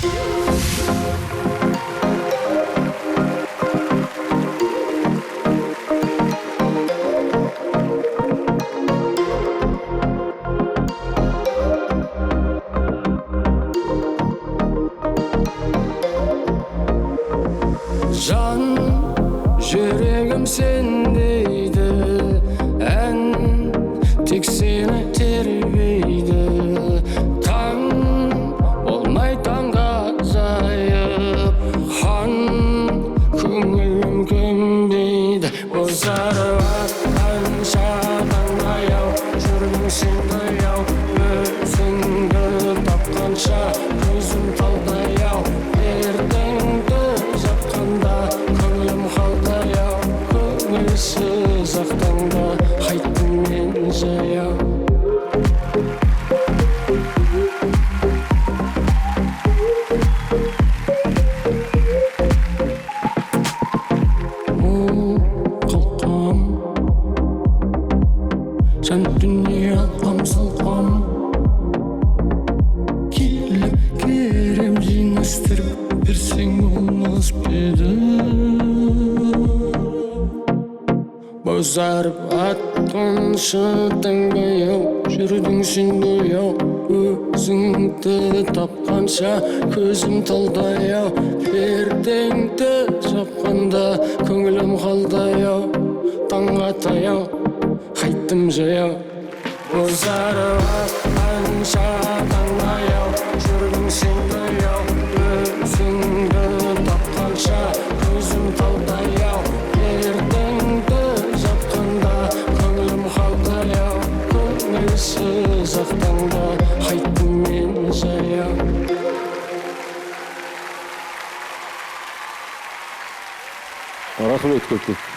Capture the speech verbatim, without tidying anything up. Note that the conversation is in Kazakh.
Can yüreğim sendeydi, en tek seni terveydi. Tan olmay tanga zayıp, han köngülüm kömbeydi. Bozarı attan şadan ayav, жүргің сенді яу, өзіңді тапқанша көзім талдай-ау. Ертеңді жатқанда көңілім қалдай-ау, көңілсіз ақтаңда қайттым мен жаяу. Қалқам жан дүние алқам салқам, келіп керем жинастырып берсең болмас па еді. Бозарып аттан шатаңдай-ау, жүрдің сен ояу, өзіңді тапқанша көзім талдай-ау. Ертеңді жапқанда көңілім қалдай-ау, таң атай-ау, қайттым жаяу. Бозарып аттан шатаңдай-ау, жүрдің сен ояу, өзіңді тапқанша көзім талдай-ау. Ертеңді жапқанда көңілім қалдай-ау, көңілсіз ақтаңда қайттым мен жаяу. Рахмет көп көп.